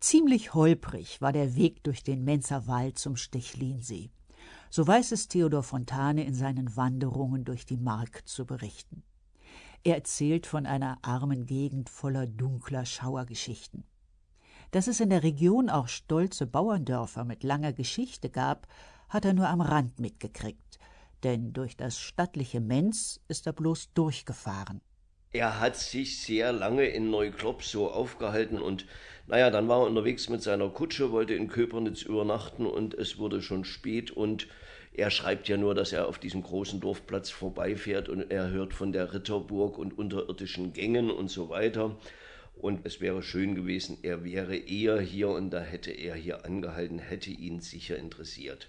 Ziemlich holprig war der Weg durch den Menzer Wald zum Stechlinsee. So weiß es Theodor Fontane in seinen Wanderungen durch die Mark zu berichten. Er erzählt von einer armen Gegend voller dunkler Schauergeschichten. Dass es in der Region auch stolze Bauerndörfer mit langer Geschichte gab, hat er nur am Rand mitgekriegt, denn durch das stattliche Menz ist er bloß durchgefahren. Er hat sich sehr lange in Neuklopsow aufgehalten und dann war er unterwegs mit seiner Kutsche, wollte in Köpernitz übernachten und es wurde schon spät und er schreibt ja nur, dass er auf diesem großen Dorfplatz vorbeifährt und er hört von der Ritterburg und unterirdischen Gängen und so weiter. Und es wäre schön gewesen, er wäre eher hier und da hätte er hier angehalten, hätte ihn sicher interessiert.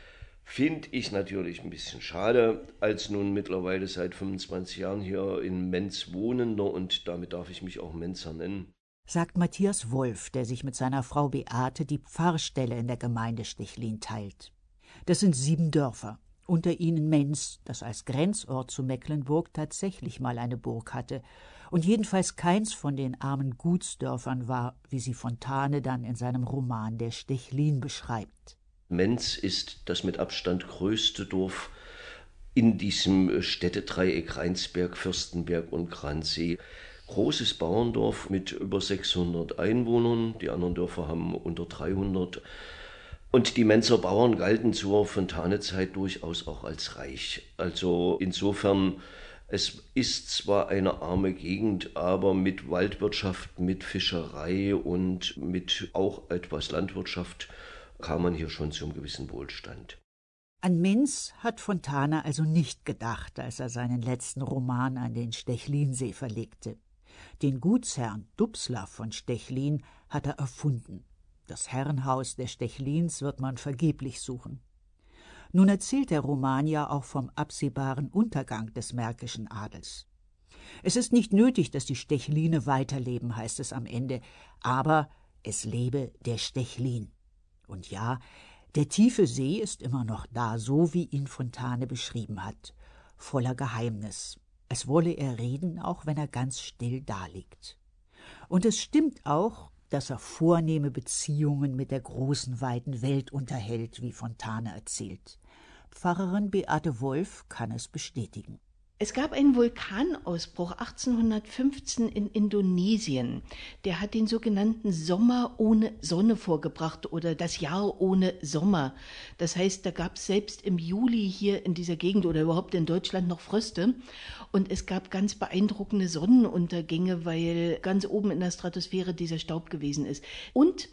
Finde ich natürlich ein bisschen schade, als nun mittlerweile seit 25 Jahren hier in Menz wohnender und damit darf ich mich auch Menzer nennen. Sagt Matthias Wolf, der sich mit seiner Frau Beate die Pfarrstelle in der Gemeinde Stechlin teilt. Das sind 7 Dörfer, unter ihnen Menz, das als Grenzort zu Mecklenburg tatsächlich mal eine Burg hatte und jedenfalls keins von den armen Gutsdörfern war, wie sie Fontane dann in seinem Roman Der Stechlin beschreibt. Menz ist das mit Abstand größte Dorf in diesem Städtedreieck Rheinsberg, Fürstenberg und Gransee. Großes Bauerndorf mit über 600 Einwohnern, die anderen Dörfer haben unter 300. Und die Menzer Bauern galten zur Fontanezeit durchaus auch als reich. Also insofern, es ist zwar eine arme Gegend, aber mit Waldwirtschaft, mit Fischerei und mit auch etwas Landwirtschaft kam man hier schon zum gewissen Wohlstand. An Menz hat Fontane also nicht gedacht, als er seinen letzten Roman an den Stechlinsee verlegte. Den Gutsherrn Dubslav von Stechlin hat er erfunden. Das Herrenhaus der Stechlins wird man vergeblich suchen. Nun erzählt der Roman ja auch vom absehbaren Untergang des märkischen Adels. Es ist nicht nötig, dass die Stechline weiterleben, heißt es am Ende, aber es lebe der Stechlin. Und ja, der tiefe See ist immer noch da, so wie ihn Fontane beschrieben hat, voller Geheimnis, als wolle er reden, auch wenn er ganz still daliegt. Und es stimmt auch, dass er vornehme Beziehungen mit der großen, weiten Welt unterhält, wie Fontane erzählt. Pfarrerin Beate Wolf kann es bestätigen. Es gab einen Vulkanausbruch 1815 in Indonesien. Der hat den sogenannten Sommer ohne Sonne vorgebracht oder das Jahr ohne Sommer. Das heißt, da gab es selbst im Juli hier in dieser Gegend oder überhaupt in Deutschland noch Fröste. Und es gab ganz beeindruckende Sonnenuntergänge, weil ganz oben in der Stratosphäre dieser Staub gewesen ist. Und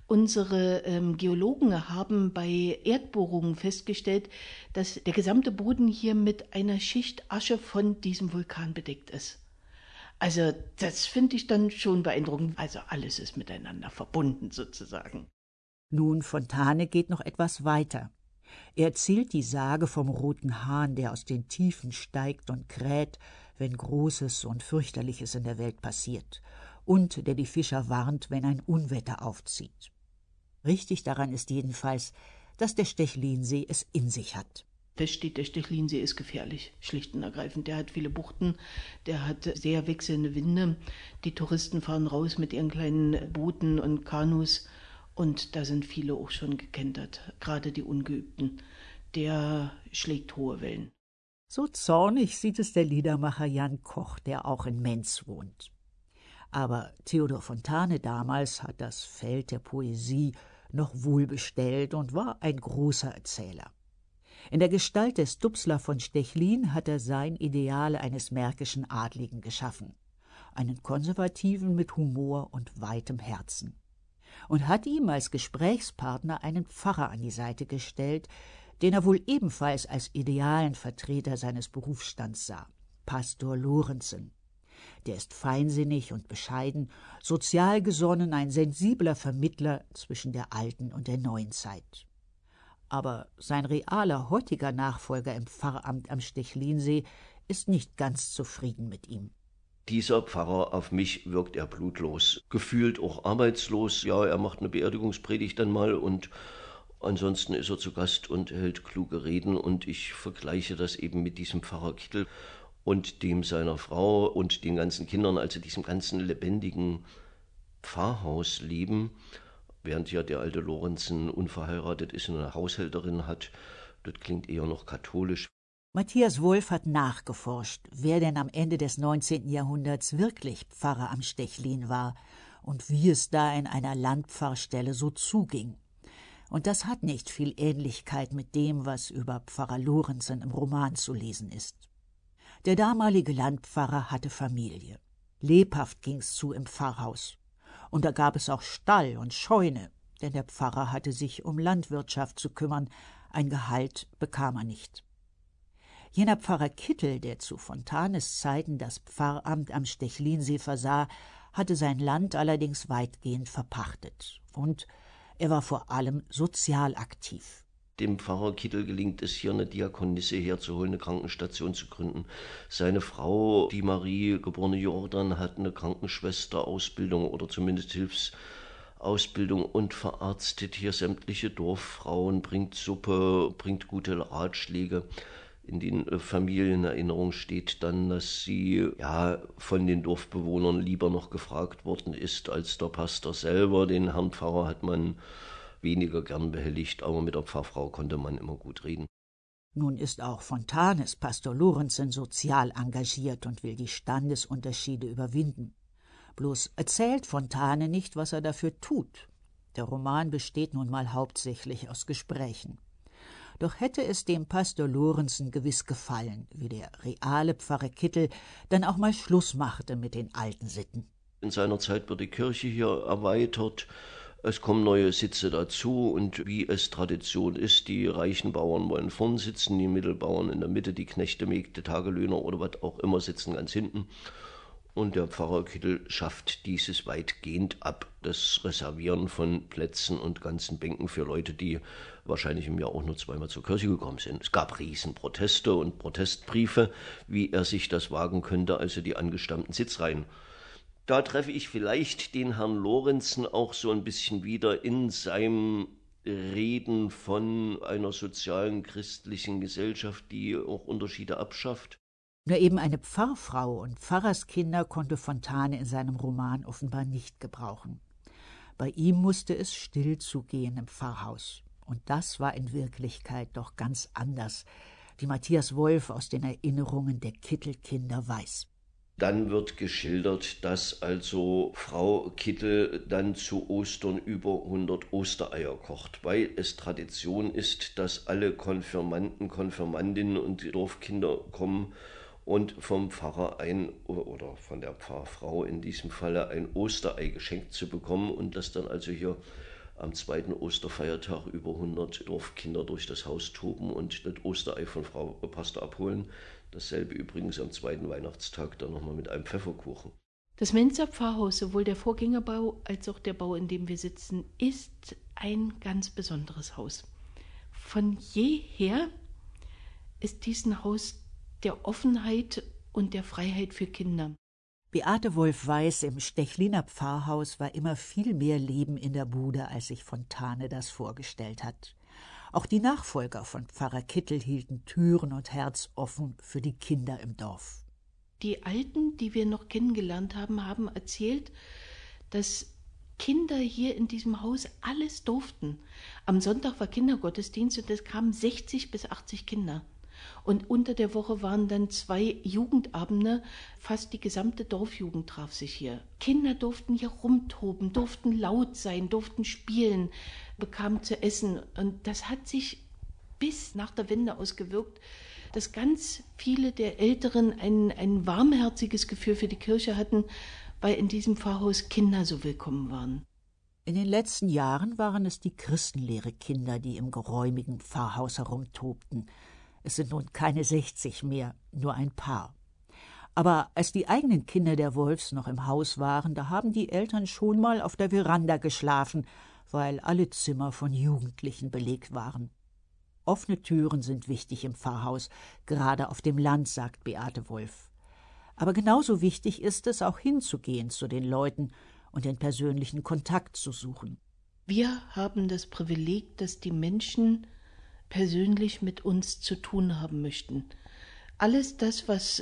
unsere Geologen haben bei Erdbohrungen festgestellt, dass der gesamte Boden hier mit einer Schicht Asche von diesem Vulkan bedeckt ist. Also das finde ich dann schon beeindruckend. Also alles ist miteinander verbunden sozusagen. Nun, Fontane geht noch etwas weiter. Er erzählt die Sage vom roten Hahn, der aus den Tiefen steigt und kräht, wenn Großes und Fürchterliches in der Welt passiert, und der die Fischer warnt, wenn ein Unwetter aufzieht. Richtig daran ist jedenfalls, dass der Stechlinsee es in sich hat. Fest steht, der Stechlinsee ist gefährlich, schlicht und ergreifend. Der hat viele Buchten, der hat sehr wechselnde Winde. Die Touristen fahren raus mit ihren kleinen Booten und Kanus und da sind viele auch schon gekentert, gerade die Ungeübten. Der schlägt hohe Wellen. So zornig sieht es der Liedermacher Jan Koch, der auch in Menz wohnt. Aber Theodor Fontane damals hat das Feld der Poesie noch wohlbestellt und war ein großer Erzähler. In der Gestalt des Dubslav von Stechlin hat er sein Ideal eines märkischen Adligen geschaffen, einen Konservativen mit Humor und weitem Herzen, und hat ihm als Gesprächspartner einen Pfarrer an die Seite gestellt, den er wohl ebenfalls als idealen Vertreter seines Berufsstands sah, Pastor Lorenzen. Der ist feinsinnig und bescheiden, sozial gesonnen, ein sensibler Vermittler zwischen der alten und der neuen Zeit. Aber sein realer heutiger Nachfolger im Pfarramt am Stechlinsee ist nicht ganz zufrieden mit ihm. Dieser Pfarrer, auf mich wirkt er blutlos, gefühlt auch arbeitslos. Ja, er macht eine Beerdigungspredigt dann mal und ansonsten ist er zu Gast und hält kluge Reden und ich vergleiche das eben mit diesem Pfarrer Kittel und dem seiner Frau und den ganzen Kindern, also diesem ganzen lebendigen Pfarrhausleben. während ja der alte Lorenzen unverheiratet ist und eine Haushälterin hat. Das klingt eher noch katholisch. Matthias Wolf hat nachgeforscht, wer denn am Ende des 19. Jahrhunderts wirklich Pfarrer am Stechlin war und wie es da in einer Landpfarrstelle so zuging. Und das hat nicht viel Ähnlichkeit mit dem, was über Pfarrer Lorenzen im Roman zu lesen ist. Der damalige Landpfarrer hatte Familie. Lebhaft ging's zu im Pfarrhaus. Und da gab es auch Stall und Scheune, denn der Pfarrer hatte sich um Landwirtschaft zu kümmern, ein Gehalt bekam er nicht. Jener Pfarrer Kittel, der zu Fontanes Zeiten das Pfarramt am Stechlinsee versah, hatte sein Land allerdings weitgehend verpachtet. Und er war vor allem sozial aktiv. Dem Pfarrer Kittel gelingt es, hier eine Diakonisse herzuholen, eine Krankenstation zu gründen. Seine Frau, die Marie, geborene Jordan, hat eine Krankenschwesterausbildung oder zumindest Hilfsausbildung und verarztet hier sämtliche Dorffrauen, bringt Suppe, bringt gute Ratschläge. In den Familienerinnerungen steht dann, dass sie von den Dorfbewohnern lieber noch gefragt worden ist als der Pastor selber. Den Herrn Pfarrer hat man weniger gern behelligt, aber mit der Pfarrfrau konnte man immer gut reden. Nun ist auch Fontanes Pastor Lorenzen sozial engagiert und will die Standesunterschiede überwinden. Bloß erzählt Fontane nicht, was er dafür tut. Der Roman besteht nun mal hauptsächlich aus Gesprächen. Doch hätte es dem Pastor Lorenzen gewiss gefallen, wie der reale Pfarrer Kittel dann auch mal Schluss machte mit den alten Sitten. In seiner Zeit wird die Kirche hier erweitert, es kommen neue Sitze dazu und wie es Tradition ist, die reichen Bauern wollen vorn sitzen, die Mittelbauern in der Mitte, die Knechte, Mägde, Tagelöhner oder was auch immer sitzen ganz hinten. Und der Pfarrer Kittel schafft dieses weitgehend ab, das Reservieren von Plätzen und ganzen Bänken für Leute, die wahrscheinlich im Jahr auch nur zweimal zur Kirche gekommen sind. Es gab Riesenproteste und Protestbriefe, wie er sich das wagen könnte, also die angestammten Sitzreihen. Da treffe ich vielleicht den Herrn Lorenzen auch so ein bisschen wieder in seinem Reden von einer sozialen christlichen Gesellschaft, die auch Unterschiede abschafft. Nur eben eine Pfarrfrau und Pfarrerskinder konnte Fontane in seinem Roman offenbar nicht gebrauchen. Bei ihm musste es still zugehen im Pfarrhaus. Und das war in Wirklichkeit doch ganz anders, wie Matthias Wolf aus den Erinnerungen der Kittelkinder weiß. Dann wird geschildert, dass also Frau Kittel dann zu Ostern über 100 Ostereier kocht, weil es Tradition ist, dass alle Konfirmanden, Konfirmandinnen und Dorfkinder kommen und vom Pfarrer oder von der Pfarrfrau in diesem Falle ein Osterei geschenkt zu bekommen und dass dann also hier am zweiten Osterfeiertag über 100 Dorfkinder durch das Haus toben und das Osterei von Frau Pastor abholen. Dasselbe übrigens am zweiten Weihnachtstag dann nochmal mit einem Pfefferkuchen. Das Menzer Pfarrhaus, sowohl der Vorgängerbau als auch der Bau, in dem wir sitzen, ist ein ganz besonderes Haus. Von jeher ist diesen Haus der Offenheit und der Freiheit für Kinder. Beate Wolf weiß, im Stechliner Pfarrhaus war immer viel mehr Leben in der Bude, als sich Fontane das vorgestellt hat. Auch die Nachfolger von Pfarrer Kittel hielten Türen und Herz offen für die Kinder im Dorf. Die Alten, die wir noch kennengelernt haben, haben erzählt, dass Kinder hier in diesem Haus alles durften. Am Sonntag war Kindergottesdienst und es kamen 60 bis 80 Kinder. Und unter der Woche waren dann 2 Jugendabende, fast die gesamte Dorfjugend traf sich hier. Kinder durften hier rumtoben, durften laut sein, durften spielen, bekamen zu essen. Und das hat sich bis nach der Wende ausgewirkt, dass ganz viele der Älteren ein warmherziges Gefühl für die Kirche hatten, weil in diesem Pfarrhaus Kinder so willkommen waren. In den letzten Jahren waren es die Christenlehre-Kinder, die im geräumigen Pfarrhaus herumtobten. Es sind nun keine 60 mehr, nur ein paar. Aber als die eigenen Kinder der Wolfs noch im Haus waren, da haben die Eltern schon mal auf der Veranda geschlafen, weil alle Zimmer von Jugendlichen belegt waren. Offene Türen sind wichtig im Pfarrhaus, gerade auf dem Land, sagt Beate Wolf. Aber genauso wichtig ist es, auch hinzugehen zu den Leuten und den persönlichen Kontakt zu suchen. Wir haben das Privileg, dass die Menschen persönlich mit uns zu tun haben möchten. Alles das, was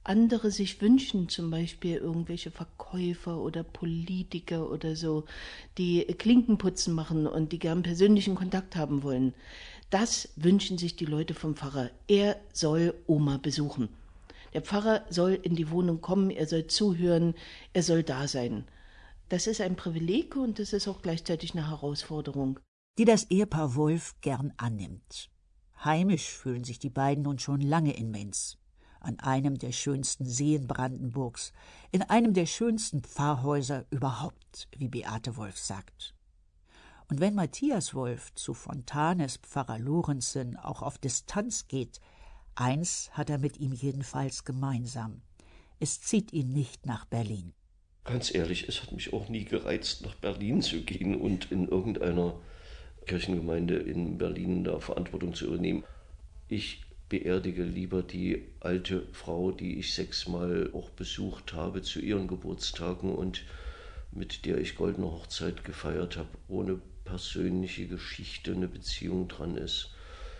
andere sich wünschen, zum Beispiel irgendwelche Verkäufer oder Politiker oder so, die Klinkenputzen machen und die gern persönlichen Kontakt haben wollen. Das wünschen sich die Leute vom Pfarrer. Er soll Oma besuchen. Der Pfarrer soll in die Wohnung kommen, er soll zuhören, er soll da sein. Das ist ein Privileg und das ist auch gleichzeitig eine Herausforderung, die das Ehepaar Wolf gern annimmt. Heimisch fühlen sich die beiden nun schon lange in Menz. An einem der schönsten Seen Brandenburgs, in einem der schönsten Pfarrhäuser überhaupt, wie Beate Wolf sagt. Und wenn Matthias Wolf zu Fontanes Pfarrer Lorenzen auch auf Distanz geht, eins hat er mit ihm jedenfalls gemeinsam: Es zieht ihn nicht nach Berlin. Ganz ehrlich, es hat mich auch nie gereizt, nach Berlin zu gehen und in irgendeiner Kirchengemeinde in Berlin da Verantwortung zu übernehmen. Ich beerdige lieber die alte Frau, die ich 6-mal auch besucht habe zu ihren Geburtstagen und mit der ich goldene Hochzeit gefeiert habe, ohne persönliche Geschichte, eine Beziehung dran ist,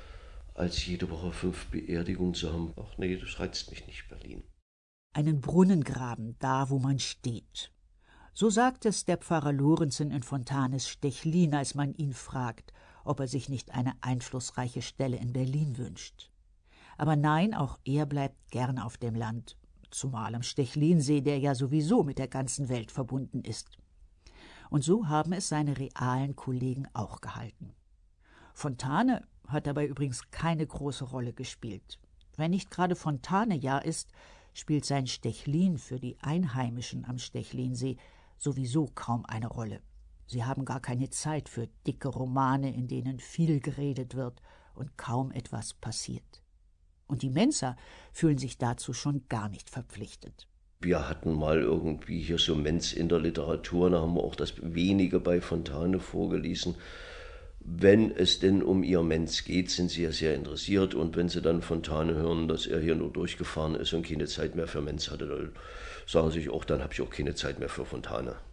als jede Woche 5 Beerdigungen zu haben. Ach nee, das reizt mich nicht, Berlin. Einen Brunnen graben, da wo man steht. So sagt es der Pfarrer Lorenzen in Fontanes Stechlin, als man ihn fragt, ob er sich nicht eine einflussreiche Stelle in Berlin wünscht. Aber nein, auch er bleibt gern auf dem Land, zumal am Stechlinsee, der ja sowieso mit der ganzen Welt verbunden ist. Und so haben es seine realen Kollegen auch gehalten. Fontane hat dabei übrigens keine große Rolle gespielt. Wenn nicht gerade Fontane-Jahr ist, spielt sein Stechlin für die Einheimischen am Stechlinsee sowieso kaum eine Rolle. Sie haben gar keine Zeit für dicke Romane, in denen viel geredet wird und kaum etwas passiert. Und die Menzer fühlen sich dazu schon gar nicht verpflichtet. Wir hatten mal irgendwie hier so Menz in der Literatur, da haben wir auch das Wenige bei Fontane vorgelesen. Wenn es denn um ihr Menz geht, sind sie ja sehr interessiert, und wenn sie dann Fontane hören, dass er hier nur durchgefahren ist und keine Zeit mehr für Menz hatte, dann sagen sie sich auch, dann habe ich auch keine Zeit mehr für Fontane.